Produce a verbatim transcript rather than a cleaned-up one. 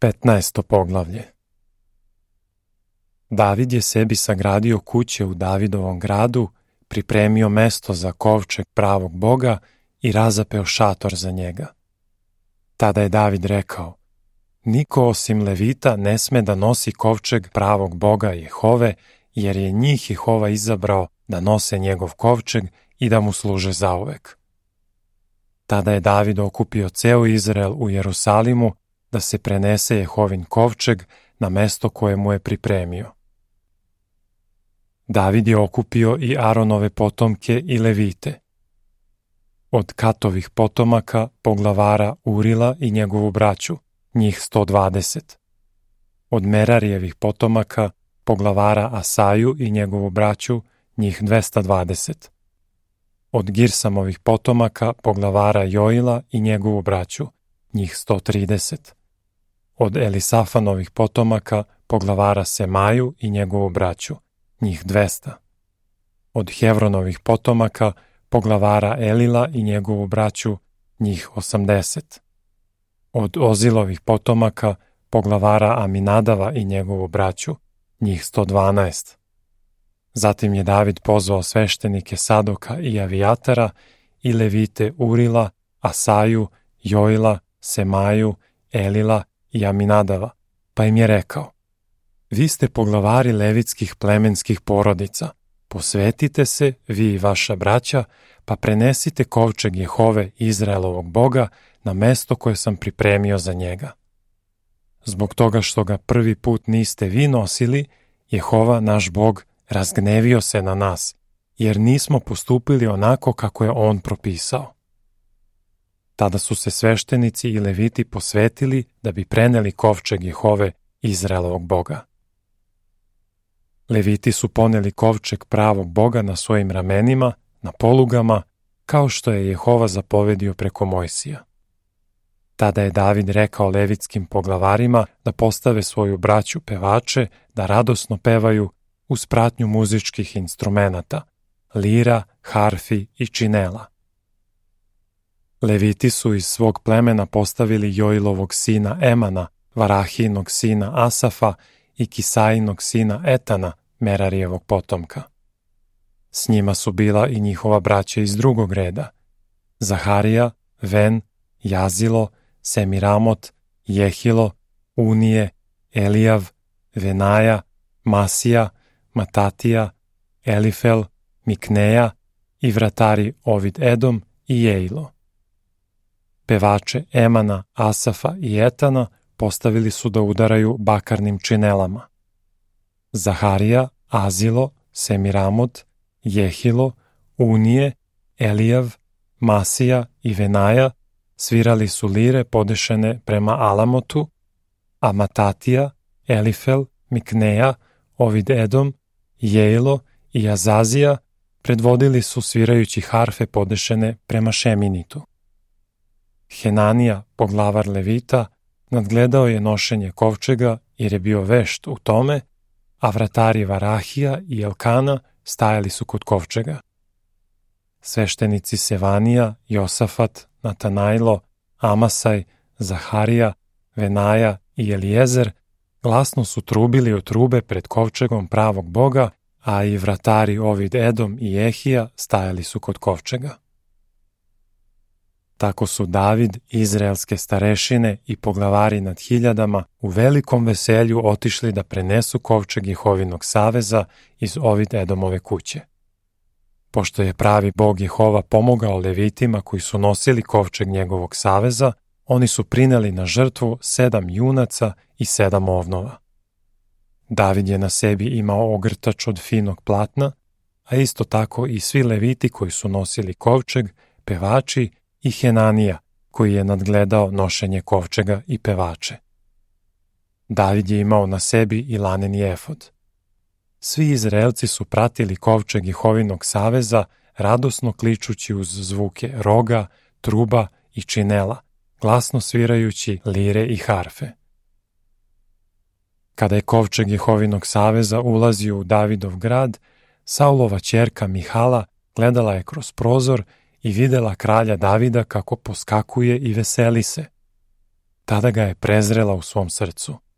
Petnaesto poglavlje. David je sebi sagradio kuće u Davidovom gradu, pripremio mesto za kovčeg pravog Boga i razapeo šator za njega. Tada je David rekao: niko osim Levita ne sme da nosi kovčeg pravog Boga Jehove, jer je njih Jehova izabrao da nose njegov kovčeg i da mu služe zauvek. Tada je David okupio ceo Izrael u Jerusalimu da se prenese Jehovin kovčeg na mesto koje mu je pripremio. David je okupio i Aronove potomke i Levite. Od Katovih potomaka poglavara Urila i njegovu braću, njih sto dvadeset. Od Merarijevih potomaka poglavara Asaju i njegovu braću, njih dvesta dvadeset. Od Girsamovih potomaka poglavara Joila i njegovu braću, njih sto trideset. Od Elisafanovih potomaka poglavara Semaju i njegovu braću, njih dvesta. Od Hevronovih potomaka poglavara Elila i njegovu braću, njih osamdeset. Od Ozilovih potomaka poglavara Aminadava i njegovu braću, njih sto dvanaest. Zatim je David pozvao sveštenike Sadoka i Avijatara i Levite Urila, Asaju, Joila, Semaju, Elila i Aminadava, pa im je rekao: vi ste poglavari levitskih plemenskih porodica, posvetite se, vi i vaša braća, pa prenesite kovčeg Jehove Izraelovog Boga na mesto koje sam pripremio za njega. Zbog toga što ga prvi put niste vi nosili, Jehova naš Bog razgnevio se na nas, jer nismo postupili onako kako je on propisao. Tada su se sveštenici i Leviti posvetili da bi preneli kovčeg Jehove Izraelovog Boga. Leviti su poneli kovčeg pravog Boga na svojim ramenima, na polugama, kao što je Jehova zapovedio preko Mojsija. Tada je David rekao levitskim poglavarima da postave svoju braću pevače da radosno pevaju uz pratnju muzičkih instrumenata, lira, harfi i činela. Leviti su iz svog plemena postavili Joilovog sina Emana, Varahijinog sina Asafa i Kisajinog sina Etana, Merarijevog potomka. S njima su bila i njihova braća iz drugog reda: Zaharija, Ven, Jazilo, Semiramot, Jehilo, Unije, Elijav, Venaja, Masija, Matatija, Elifel, Mikneja i vratari Ovid Edom i Jejlo. Pevače Emana, Asafa i Etana postavili su da udaraju bakarnim činelama. Zaharija, Azilo, Semiramot, Jehilo, Unije, Elijav, Masija i Venaja svirali su lire podešene prema Alamotu, a Matatija, Elifel, Mikneja, Ovid Edom, Jejlo i Azazija predvodili su svirajući harfe podešene prema Šeminitu. Henanija, poglavar Levita, nadgledao je nošenje kovčega jer je bio vešt u tome, a vratari Varahija i Elkana stajali su kod kovčega. Sveštenici Sevanija, Josafat, Natanajlo, Amasaj, Zaharija, Venaja i Elijezer glasno su trubili od trube pred kovčegom pravog Boga, a i vratari Ovid Edom i Jehija stajali su kod kovčega. Tako su David, izraelske starešine i poglavari nad hiljadama u velikom veselju otišli da prenesu kovčeg Jehovinog saveza iz Ovid Edomove kuće. Pošto je pravi Bog Jehova pomogao Levitima koji su nosili kovčeg njegovog saveza, oni su prineli na žrtvu sedam junaca i sedam ovnova. David je na sebi imao ogrtač od finog platna, a isto tako i svi Leviti koji su nosili kovčeg, pevači i Henanija, koji je nadgledao nošenje kovčega i pevače. David je imao na sebi i laneni efod. Svi Izraelci su pratili kovčeg Jehovinog saveza, radosno kličući uz zvuke roga, truba i činela, glasno svirajući lire i harfe. Kada je kovčeg Jehovinog saveza ulazio u Davidov grad, Saulova ćerka Mihala gledala je kroz prozor i videla kralja Davida kako poskakuje i veseli se. Tada ga je prezrela u svom srcu.